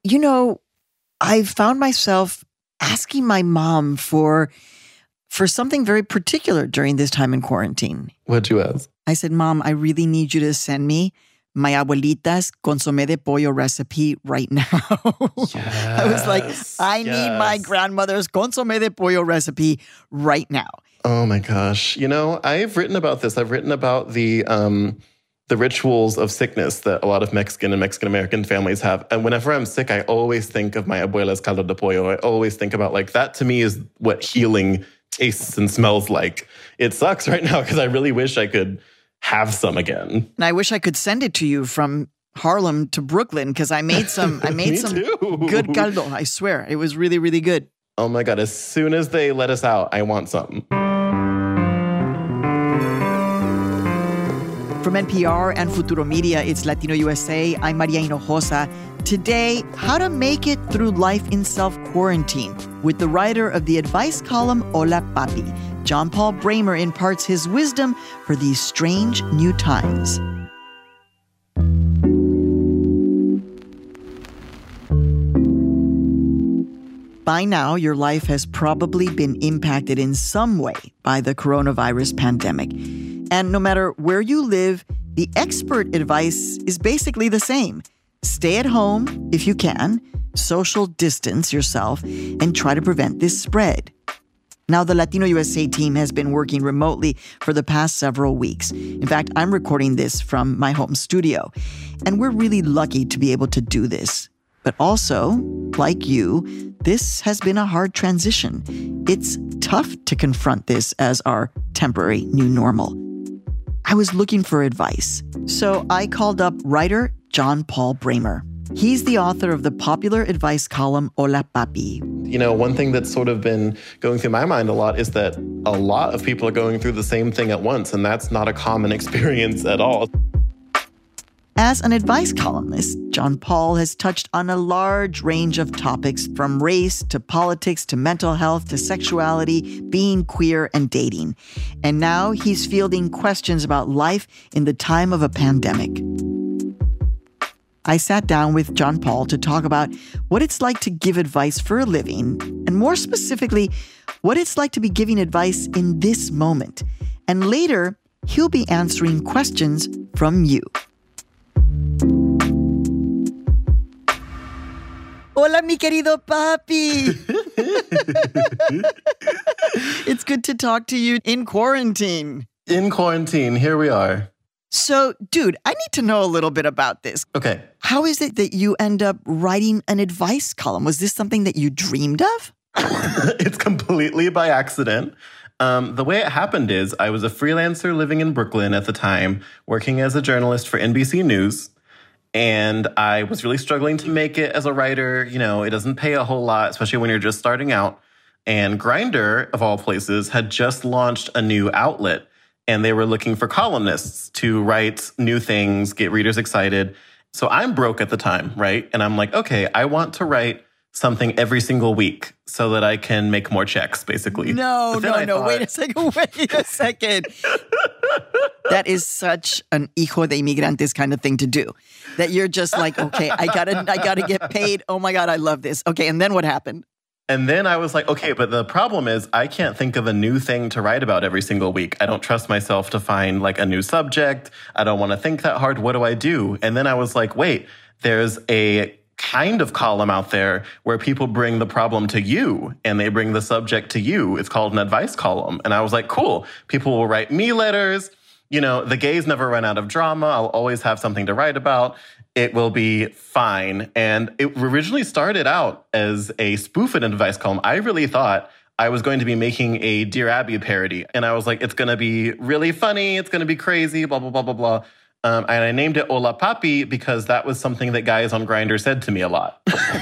you know, I found myself asking my mom for something very particular during this time in quarantine. What'd you ask? I said, Mom, I really need you to send me my abuelita's consomé de pollo recipe right now. Yes, I was like, I need my grandmother's consomé de pollo recipe right now. Oh my gosh. You know, I've written about this. I've written about the rituals of sickness that a lot of Mexican and Mexican-American families have. And whenever I'm sick, I always think of my abuela's caldo de pollo. I always think about like that to me is what healing tastes and smells like. It sucks right now because I really wish I could have some again. And I wish I could send it to you from Harlem to Brooklyn because I made some good caldo. I swear. It was really, really good. Oh my God. As soon as they let us out, I want some. From NPR and Futuro Media, it's Latino USA. I'm Maria Hinojosa. Today, how to make it through life in self-quarantine with the writer of the advice column, Hola Papi. John Paul Bramer imparts his wisdom for these strange new times. By now, your life has probably been impacted in some way by the coronavirus pandemic. And no matter where you live, the expert advice is basically the same. Stay at home if you can, social distance yourself, and try to prevent this spread. Now, the Latino USA team has been working remotely for the past several weeks. In fact, I'm recording this from my home studio, and we're really lucky to be able to do this. But also, like you, this has been a hard transition. It's tough to confront this as our temporary new normal. I was looking for advice, so I called up writer John Paul Bramer. He's the author of the popular advice column, Hola Papi. You know, one thing that's sort of been going through my mind a lot is that a lot of people are going through the same thing at once, and that's not a common experience at all. As an advice columnist, John Paul has touched on a large range of topics from race to politics to mental health to sexuality, being queer, and dating. And now he's fielding questions about life in the time of a pandemic. I sat down with John Paul to talk about what it's like to give advice for a living, and more specifically, what it's like to be giving advice in this moment. And later, he'll be answering questions from you. Hola, mi querido papi. It's good to talk to you in quarantine. In quarantine, here we are. So, dude, I need to know a little bit about this. Okay. How is it that you end up writing an advice column? Was this something that you dreamed of? It's completely by accident. The way it happened is I was a freelancer living in Brooklyn at the time, working as a journalist for NBC News. And I was really struggling to make it as a writer. You know, it doesn't pay a whole lot, especially when you're just starting out. And Grindr, of all places, had just launched a new outlet. And they were looking for columnists to write new things, get readers excited. So I'm broke at the time, right? And I'm like, okay, I want to write something every single week so that I can make more checks, basically. No. Wait a second. That is such an hijo de inmigrantes kind of thing to do. That you're just like, okay, I gotta get paid. Oh my God, I love this. Okay, and then what happened? And then I was like, okay, but the problem is I can't think of a new thing to write about every single week. I don't trust myself to find like a new subject. I don't want to think that hard. What do I do? And then I was like, wait, there's a kind of column out there where people bring the problem to you and they bring the subject to you. It's called an advice column. And I was like, cool. People will write me letters. You know, the gays never run out of drama. I'll always have something to write about. It will be fine. And it originally started out as a spoof and advice column. I really thought I was going to be making a Dear Abby parody. And I was like, it's going to be really funny. It's going to be crazy, blah, blah, blah, blah, blah. And I named it Hola Papi because that was something that guys on Grindr said to me a lot.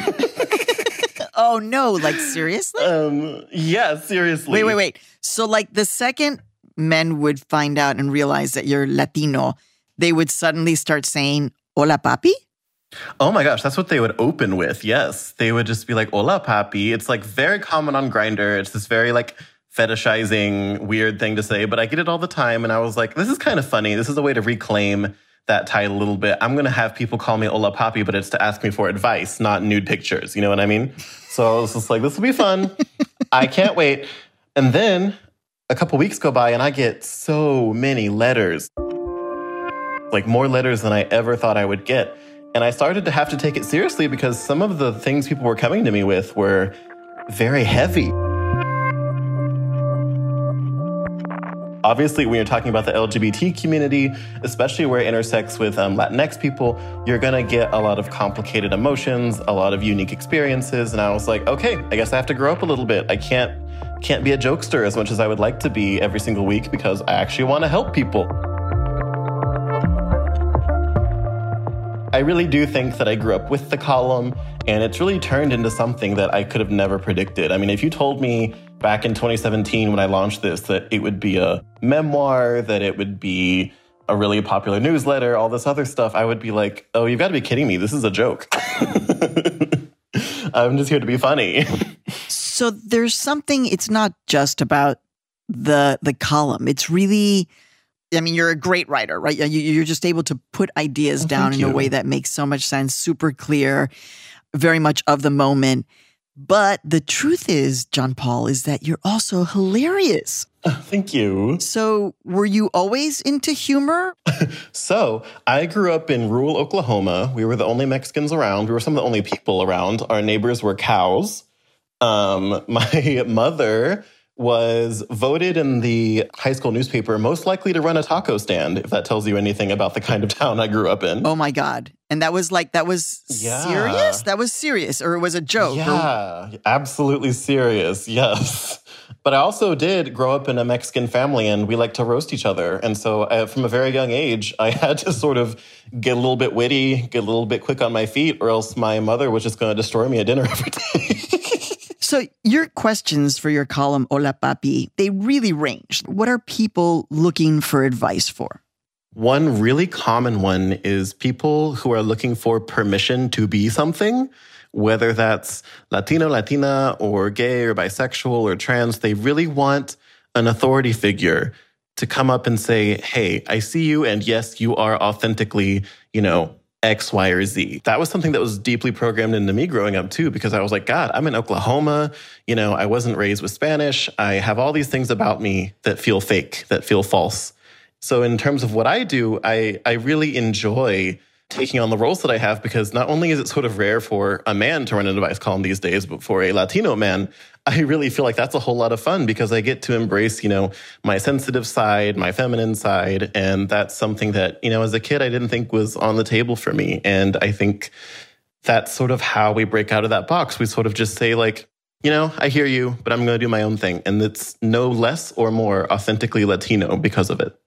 Oh, no. Like, seriously? Yeah, seriously. Wait. So, like, the second men would find out and realize that you're Latino, they would suddenly start saying, Hola, papi? Oh my gosh, that's what they would open with, yes. They would just be like, Hola, papi. It's like very common on Grindr. It's this very like fetishizing, weird thing to say, but I get it all the time. And I was like, this is kind of funny. This is a way to reclaim that title a little bit. I'm going to have people call me Hola Papi, but it's to ask me for advice, not nude pictures. You know what I mean? So I was just like, this will be fun. I can't wait. And then a couple weeks go by and I get so many letters, like more letters than I ever thought I would get. And I started to have to take it seriously because some of the things people were coming to me with were very heavy. Obviously, when you're talking about the LGBT community, especially where it intersects with Latinx people, you're going to get a lot of complicated emotions, a lot of unique experiences. And I was like, okay, I guess I have to grow up a little bit. I can't be a jokester as much as I would like to be every single week because I actually want to help people. I really do think that I grew up with the column, and it's really turned into something that I could have never predicted. I mean, if you told me back in 2017 when I launched this that it would be a memoir, that it would be a really popular newsletter, all this other stuff, I would be like, oh, you've got to be kidding me. This is a joke. I'm just here to be funny. So there's something, it's not just about the column. It's really, I mean, you're a great writer, right? You're just able to put ideas down in a way that makes so much sense, super clear, very much of the moment. But the truth is, John Paul, is that you're also hilarious. Thank you. So were you always into humor? So I grew up in rural Oklahoma. We were the only Mexicans around. We were some of the only people around. Our neighbors were cows. My mother was voted in the high school newspaper most likely to run a taco stand, if that tells you anything about the kind of town I grew up in. Oh my God. And that was serious? That was serious, or it was a joke? Yeah, absolutely serious, yes. But I also did grow up in a Mexican family, and we like to roast each other. And so from a very young age, I had to sort of get a little bit witty, get a little bit quick on my feet, or else my mother was just going to destroy me at dinner every day. So your questions for your column, Hola Papi, they really range. What are people looking for advice for? One really common one is people who are looking for permission to be something, whether that's Latino, Latina, or gay, or bisexual, or trans. They really want an authority figure to come up and say, hey, I see you, and yes, you are authentically, X, Y, or Z. That was something that was deeply programmed into me growing up too, because I was like, God, I'm in Oklahoma. I wasn't raised with Spanish. I have all these things about me that feel fake, that feel false. So in terms of what I do, I really enjoy taking on the roles that I have, because not only is it sort of rare for a man to run an advice column these days, but for a Latino man, I really feel like that's a whole lot of fun, because I get to embrace, my sensitive side, my feminine side. And that's something that, as a kid, I didn't think was on the table for me. And I think that's sort of how we break out of that box. We sort of just say like, I hear you, but I'm going to do my own thing. And it's no less or more authentically Latino because of it.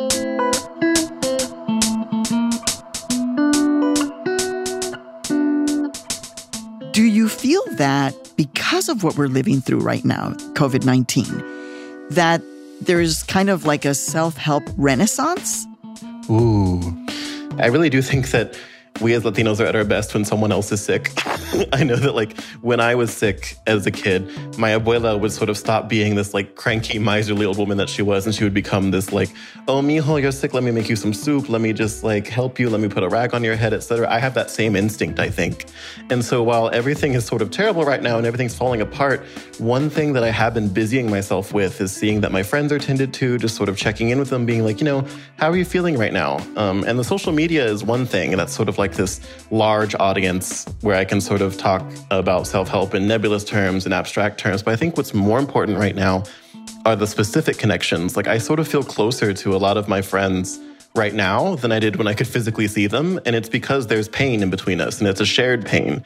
Do you feel that because of what we're living through right now, COVID-19, that there's kind of like a self-help renaissance? Ooh, I really do think that we as Latinos are at our best when someone else is sick. I know that when I was sick as a kid, my abuela would sort of stop being this cranky, miserly old woman that she was, and she would become this oh, mijo, you're sick, let me make you some soup, let me just help you, let me put a rag on your head, etc. I have that same instinct, I think. And so while everything is sort of terrible right now and everything's falling apart, one thing that I have been busying myself with is seeing that my friends are tended to, just sort of checking in with them, being like, how are you feeling right now? And the social media is one thing, and that's sort of this large audience where I can sort of talk about self-help in nebulous terms and abstract terms. But I think what's more important right now are the specific connections. I sort of feel closer to a lot of my friends right now than I did when I could physically see them. And it's because there's pain in between us, and it's a shared pain.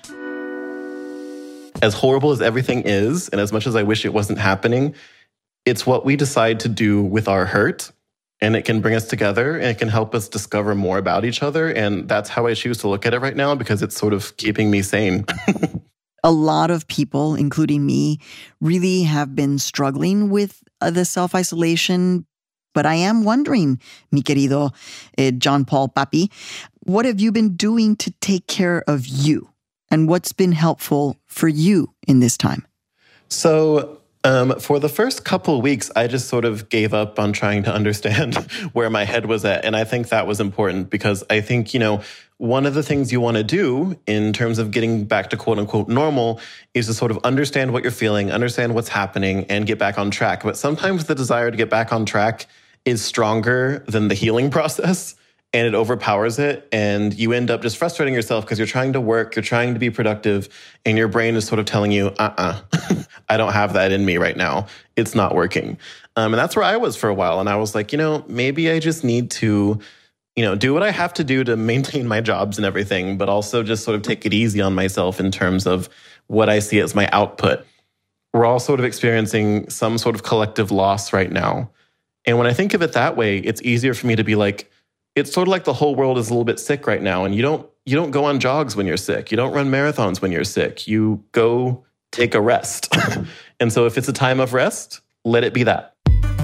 As horrible as everything is, and as much as I wish it wasn't happening, it's what we decide to do with our hurt. And it can bring us together, and it can help us discover more about each other. And that's how I choose to look at it right now, because it's sort of keeping me sane. A lot of people, including me, really have been struggling with the self-isolation. But I am wondering, mi querido John Paul Papi, what have you been doing to take care of you? And what's been helpful for you in this time? So For the first couple of weeks, I just sort of gave up on trying to understand where my head was at. And I think that was important because I think, one of the things you want to do in terms of getting back to quote unquote normal is to sort of understand what you're feeling, understand what's happening, and get back on track. But sometimes the desire to get back on track is stronger than the healing process. And it overpowers it, and you end up just frustrating yourself because you're trying to work, you're trying to be productive, and your brain is sort of telling you, I don't have that in me right now. It's not working. And that's where I was for a while. And I was like, maybe I just need to, do what I have to do to maintain my jobs and everything, but also just sort of take it easy on myself in terms of what I see as my output. We're all sort of experiencing some sort of collective loss right now. And when I think of it that way, it's easier for me to be like, it's sort of like the whole world is a little bit sick right now. And you don't go on jogs when you're sick. You don't run marathons when you're sick. You go take a rest. And so if it's a time of rest, let it be that.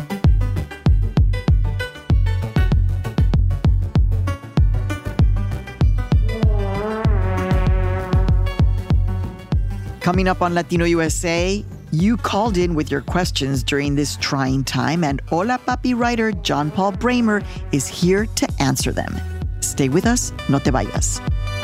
Coming up on Latino USA, you called in with your questions during this trying time, and Hola Papi writer John Paul Bramer is here to answer them. Stay with us, no te vayas.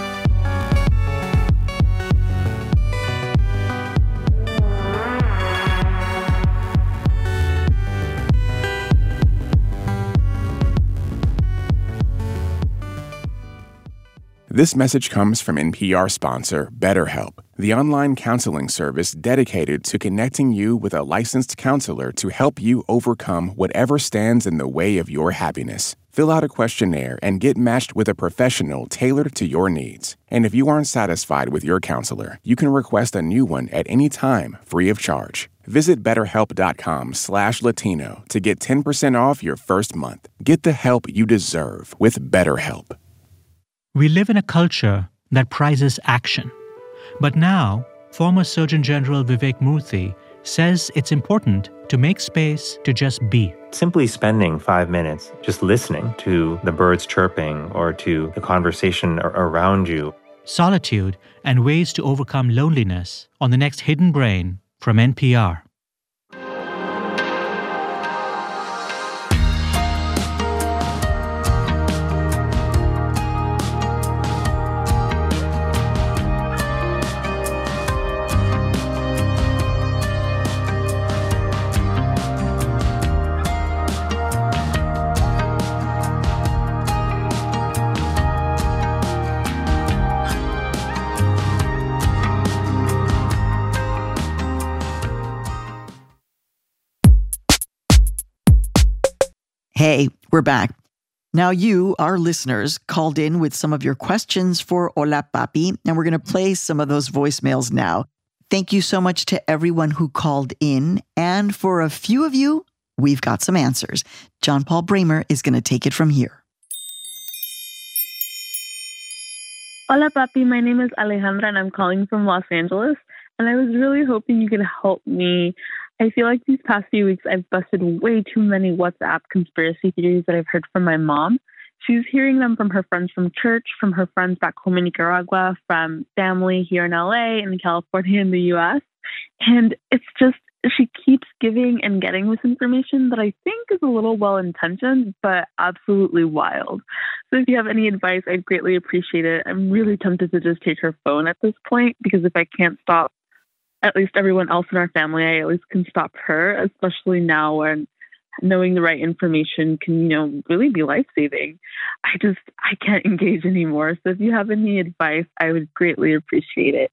This message comes from NPR sponsor BetterHelp, the online counseling service dedicated to connecting you with a licensed counselor to help you overcome whatever stands in the way of your happiness. Fill out a questionnaire and get matched with a professional tailored to your needs. And if you aren't satisfied with your counselor, you can request a new one at any time, free of charge. Visit BetterHelp.com/Latino to get 10% off your first month. Get the help you deserve with BetterHelp. We live in a culture that prizes action. But now, former Surgeon General Vivek Murthy says it's important to make space to just be. Simply spending 5 minutes just listening to the birds chirping or to the conversation around you. Solitude and ways to overcome loneliness on the next Hidden Brain from NPR. Hey, we're back. Now you, our listeners, called in with some of your questions for Hola Papi, and we're going to play some of those voicemails now. Thank you so much to everyone who called in, and for a few of you, we've got some answers. John Paul Bramer is going to take it from here. Hola Papi, my name is Alejandra and I'm calling from Los Angeles, and I was really hoping you could help me. I feel like these past few weeks I've busted way too many WhatsApp conspiracy theories that I've heard from my mom. She's hearing them from her friends from church, from her friends back home in Nicaragua, from family here in LA, in California, in the US. And it's just, she keeps giving and getting this information that I think is a little well-intentioned, but absolutely wild. So if you have any advice, I'd greatly appreciate it. I'm really tempted to just take her phone at this point, because if I can't stop at least everyone else in our family, I at least can stop her, especially now when knowing the right information can, really be life-saving. I can't engage anymore. So if you have any advice, I would greatly appreciate it.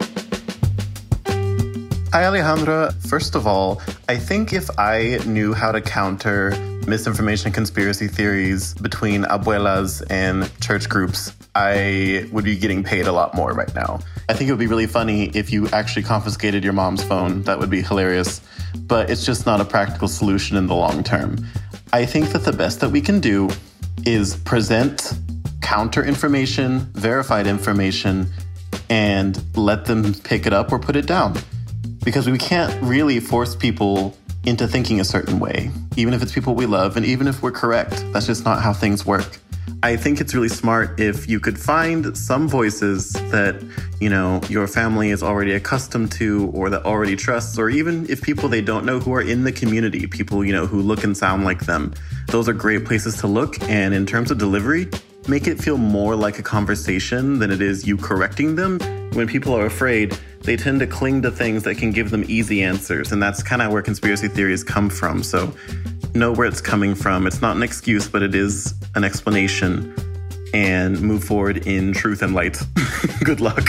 Hi, Alejandra. First of all, I think if I knew how to counter misinformation and conspiracy theories between abuelas and church groups, I would be getting paid a lot more right now. I think it would be really funny if you actually confiscated your mom's phone. That would be hilarious. But it's just not a practical solution in the long term. I think that the best that we can do is present counter information, verified information, and let them pick it up or put it down. Because we can't really force people into thinking a certain way, even if it's people we love and even if we're correct. That's just not how things work. I think it's really smart if you could find some voices that, your family is already accustomed to or that already trusts, or even if people they don't know who are in the community, people, who look and sound like them. Those are great places to look. And in terms of delivery, make it feel more like a conversation than it is you correcting them. When people are afraid, they tend to cling to things that can give them easy answers. And that's kind of where conspiracy theories come from. So know where it's coming from. It's not an excuse, but it is an explanation. And move forward in truth and light. Good luck.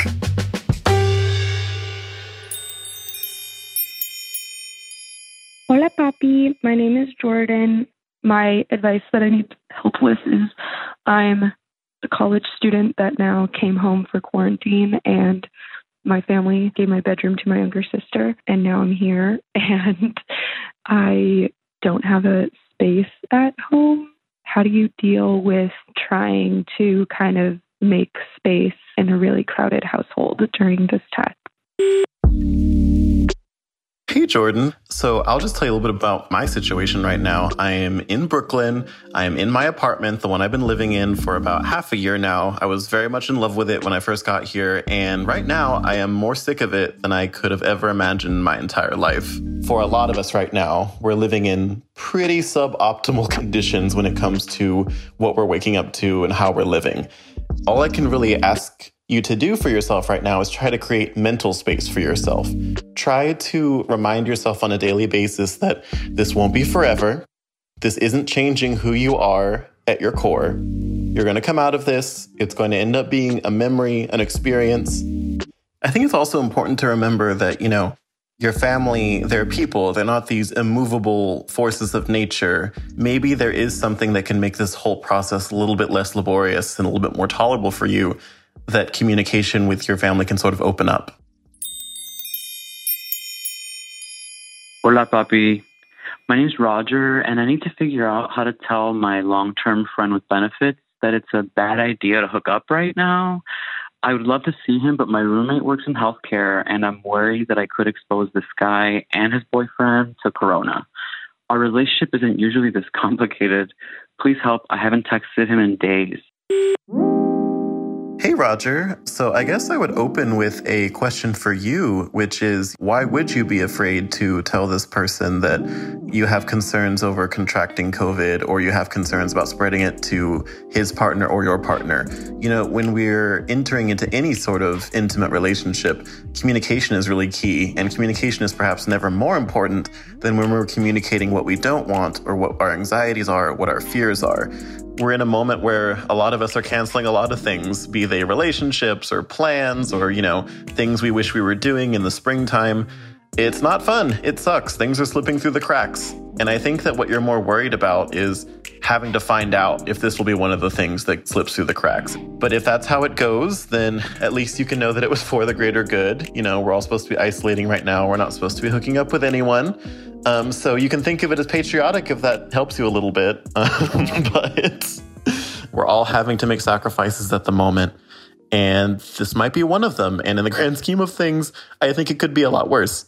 Hola, papi. My name is Jordan. My advice that I need help with is I'm a college student that now came home for quarantine, and my family gave my bedroom to my younger sister, and now I'm here, and I don't have a space at home. How do you deal with trying to kind of make space in a really crowded household during this time? Hey, Jordan. So I'll just tell you a little bit about my situation right now. I am in Brooklyn. I am in my apartment, the one I've been living in for about half a year now. I was very much in love with it when I first got here. And right now, I am more sick of it than I could have ever imagined in my entire life. For a lot of us right now, we're living in pretty suboptimal conditions when it comes to what we're waking up to and how we're living. All I can really ask you to do for yourself right now is try to create mental space for yourself. Try to remind yourself on a daily basis that this won't be forever. This isn't changing who you are at your core. You're going to come out of this. It's going to end up being a memory, an experience. I think it's also important to remember that, your family, they're people. They're not these immovable forces of nature. Maybe there is something that can make this whole process a little bit less laborious and a little bit more tolerable for you, that communication with your family can sort of open up. Hola, papi. My name's Roger, and I need to figure out how to tell my long-term friend with benefits that it's a bad idea to hook up right now. I would love to see him, but my roommate works in healthcare, and I'm worried that I could expose this guy and his boyfriend to corona. Our relationship isn't usually this complicated. Please help. I haven't texted him in days. Hey, Roger. So I guess I would open with a question for you, which is, why would you be afraid to tell this person that you have concerns over contracting COVID, or you have concerns about spreading it to his partner or your partner? When we're entering into any sort of intimate relationship, communication is really key. And communication is perhaps never more important than when we're communicating what we don't want, or what our anxieties are, what our fears are. We're in a moment where a lot of us are canceling a lot of things, be they relationships or plans or, things we wish we were doing in the springtime. It's not fun. It sucks. Things are slipping through the cracks. And I think that what you're more worried about is having to find out if this will be one of the things that slips through the cracks. But if that's how it goes, then at least you can know that it was for the greater good. We're all supposed to be isolating right now. We're not supposed to be hooking up with anyone. So you can think of it as patriotic if that helps you a little bit. But we're all having to make sacrifices at the moment. And this might be one of them. And in the grand scheme of things, I think it could be a lot worse.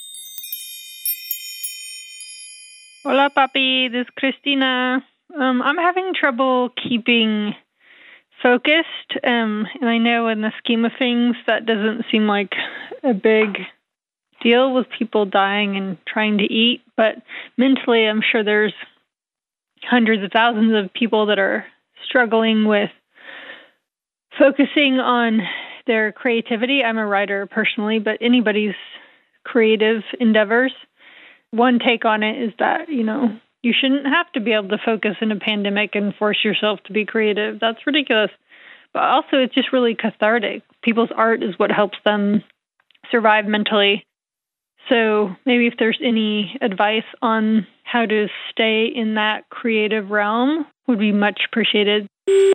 Hola, papi. This is Christina. I'm having trouble keeping focused. And I know in the scheme of things, that doesn't seem like a big deal with people dying and trying to eat. But mentally, I'm sure there's hundreds of thousands of people that are struggling with focusing on their creativity. I'm a writer personally, but anybody's creative endeavors. One take on it is that, you shouldn't have to be able to focus in a pandemic and force yourself to be creative. That's ridiculous. But also, it's just really cathartic. People's art is what helps them survive mentally. So maybe if there's any advice on how to stay in that creative realm would be much appreciated.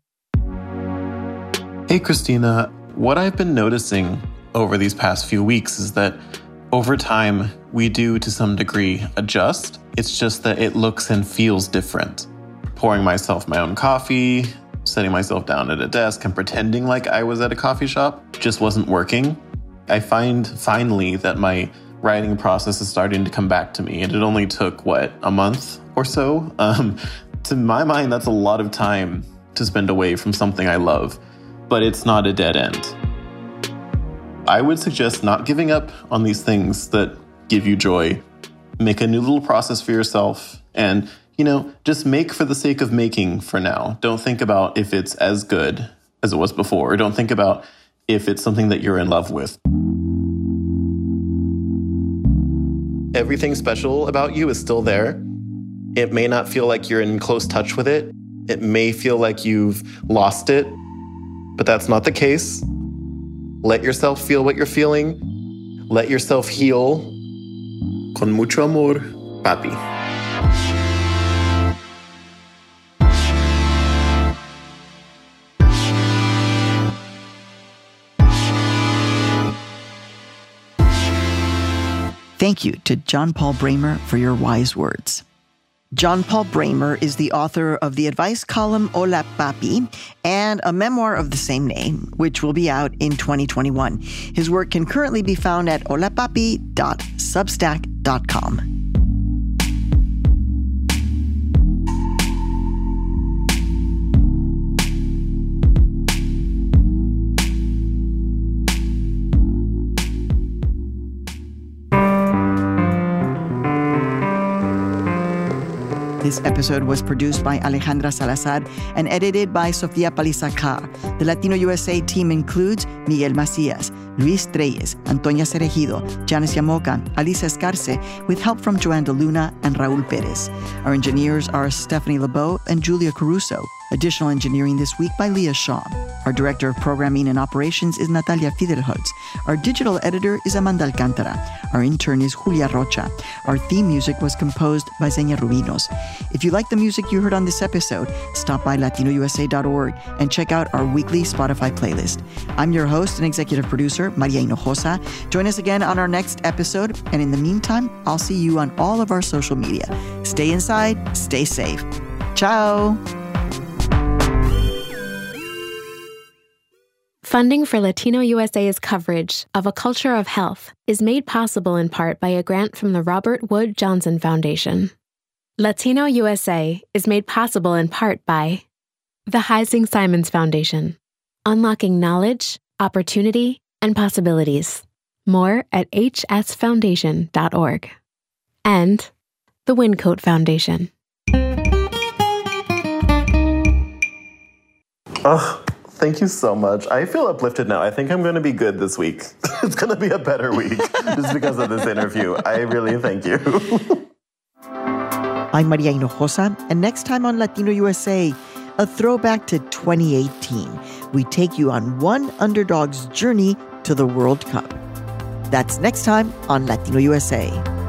Hey, Christina. What I've been noticing over these past few weeks is that over time, we do to some degree adjust. It's just that it looks and feels different. Pouring myself my own coffee, setting myself down at a desk and pretending like I was at a coffee shop just wasn't working. I find finally that my writing process is starting to come back to me. And it only took, a month or so? To my mind, that's a lot of time to spend away from something I love, but it's not a dead end. I would suggest not giving up on these things that give you joy. Make a new little process for yourself and, just make for the sake of making for now. Don't think about if it's as good as it was before. Don't think about if it's something that you're in love with. Everything special about you is still there. It may not feel like you're in close touch with it. It may feel like you've lost it, but that's not the case. Let yourself feel what you're feeling. Let yourself heal. Con mucho amor, papi. Thank you to John Paul Brammer for your wise words. John Paul Brammer is the author of the advice column Hola Papi and a memoir of the same name, which will be out in 2021. His work can currently be found at holapapi.substack.com. This episode was produced by Alejandra Salazar and edited by Sofia Paliza-Carr. The Latino USA team includes Miguel Macias, Luis Treyes, Antonia Cerejido, Janice Yamoca, Alicia Escarce, with help from Joanne DeLuna and Raul Perez. Our engineers are Stephanie LeBeau and Julia Caruso. Additional engineering this week by Leah Shaw. Our director of programming and operations is Natalia Fidelholtz. Our digital editor is Amanda Alcantara. Our intern is Julia Rocha. Our theme music was composed by Xenia Rubinos. If you like the music you heard on this episode, stop by latinousa.org and check out our weekly Spotify playlist. I'm your host and executive producer, Maria Hinojosa. Join us again on our next episode. And in the meantime, I'll see you on all of our social media. Stay inside, stay safe. Ciao. Funding for Latino USA's coverage of A Culture of Health is made possible in part by a grant from the Robert Wood Johnson Foundation. Latino USA is made possible in part by the Heising Simons Foundation, unlocking knowledge, opportunity, and possibilities. More at hsfoundation.org. And the Wincoat Foundation. Oh, thank you so much. I feel uplifted now. I think I'm going to be good this week. It's going to be a better week just because of this interview. I really thank you. I'm Maria Hinojosa, and next time on Latino USA, a throwback to 2018. We take you on one underdog's journey to the World Cup. That's next time on Latino USA.